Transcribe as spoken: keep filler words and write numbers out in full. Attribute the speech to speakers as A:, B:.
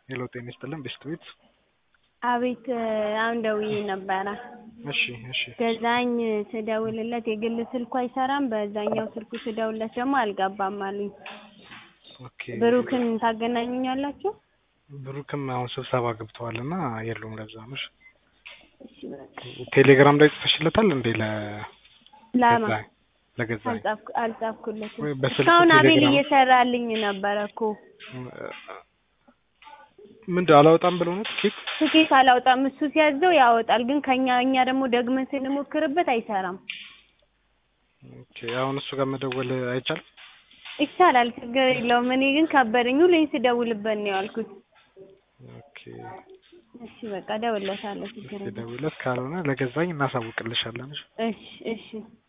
A: ሄሎ ጤና ይስጥልን ቢስኩት
B: አቤት አሁን ደውዬ ነበረ
A: እሺ እሺ
B: ገዛኝ ስደውልለት የግል ስልኩ አይሰራም በዛኛው ስልኩ ስደውልለት ደግሞ አልገባም አሉኝ
A: ኦኬ
B: ብሩክን ታገናኙኛላችሁ
A: ብሩክም አሁን ስብሰባ ገብተዋልና የሉም ለዛ ነው
B: እሺ በቃ
A: ቴሌግራም ላይ ጽፈሽለታል እንዴ ለ
B: ላማ
A: ለገዛኝ
B: አልጻፍኩ አልጻፍኩለትም
A: በስልኩ
B: እስካሁን አቤል
A: ቴሌግራም
B: እየሰራልኝ ነበረ እኮ
A: ምንድነው አላወጣም ብሎ ነው ትኬት
B: ትኬት አላወጣም እሱ ሲያዘው ያወጣል ግን ከኛ እኛ ደግሞ ደግመን ስንሞክርበት አይሰራም
A: ኦኬ አሁን እሱ ጋር መደወል አይቻልም
B: ይቻላል ችግር የለውም እኔ ግን ከበደኝ ሁሌም ስደውልበት ነው ያልኩት
A: ኦኬ
B: እሺ በቃ ደውለታለሁ ችግር
A: የለም ደውለት ካልሆነ ለገዛኝ እናሳውቅልሻለን
B: እሺ እሺ